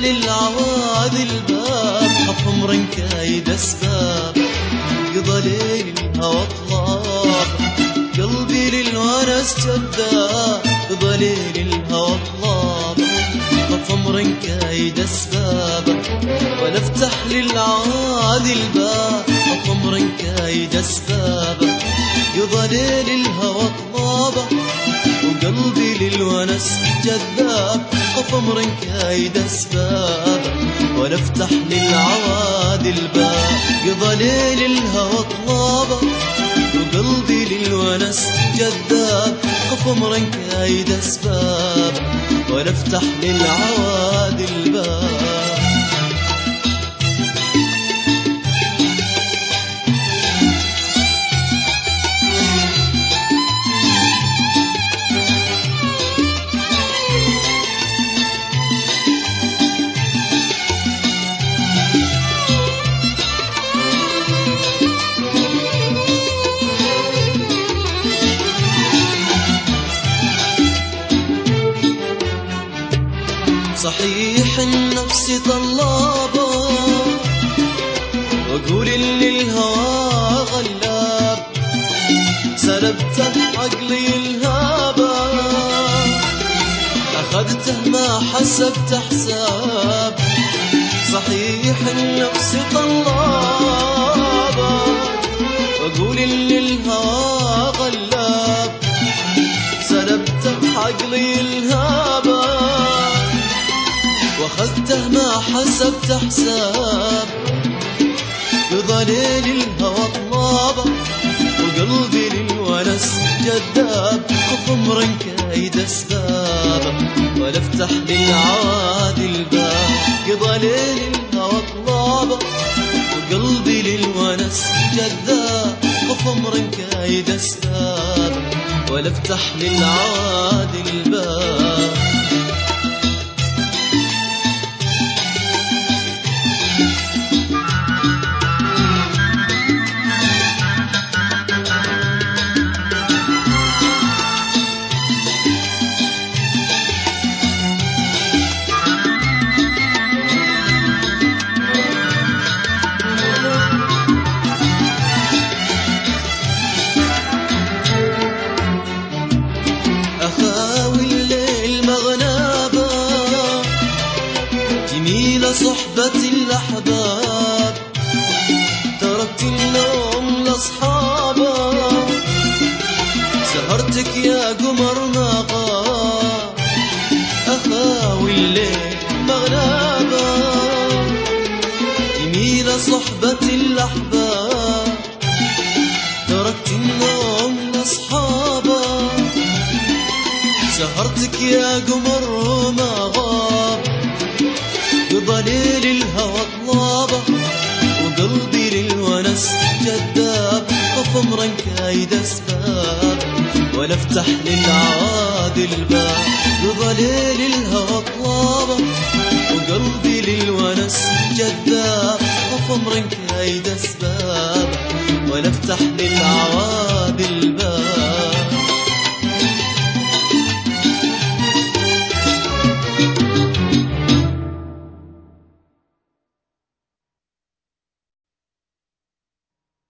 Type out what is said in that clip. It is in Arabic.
للعوادي الباب، خف عمر كايد اسباب، قضى ليل الهوى طلاب، قلبي للونس جذاب، قضى ليل الهوى طلاب، خف عمر كايد اسباب، ولا افتح للعوادي الباب، خف عمر كايد اسباب، قضى ليل الهوى طلاب، وقلبي للونس جذاب، خف عمر كايد اسباب، ولا افتح للعوادي الباب، قضى ليل الهوى طلابه، وقلبي للونس جذاب، خف عمر كايد اسباب، ولا افتح للعوادي الباب. صحيح النفس طلابة، واقول اللي الهوى غلاب، سلبته عقلي الهابة، اخذته ما حسبت حساب. صحيح النفس طلابة، واقول اللي الهوى غلاب، سلبته عقلي الهابة، واخذته ما حسبت حساب. قضى ليل الهوى طلابه، وقلبي للونس جذاب، خف عمر كايد اسباب، ولا افتح للعوادي الباب. قضى ليل الهوى طلابه، وقلبي للونس جذاب، خف عمر كايد اسباب، ولا افتح للعوادي الباب. أخاوي الليل مغنابة، جميلة صحبة الأحباب، تركت النوم لأصحابه، سهرتك يا قمر ما غاب. أخاوي الليل مغنابة، جميلة صحبة الأحباب، تركت النوم لأصحابه، سهرتك يا قمر ما غاب. قضى ليل الهوى طلابه، وقلبي للونس جذاب، خف عمر كايد اسباب، ولا افتح للعوادي الباب. قضى ليل الهوى طلابه، وقلبي للونس جذاب، خف عمر كايد اسباب، ولا افتح للعوادي الباب.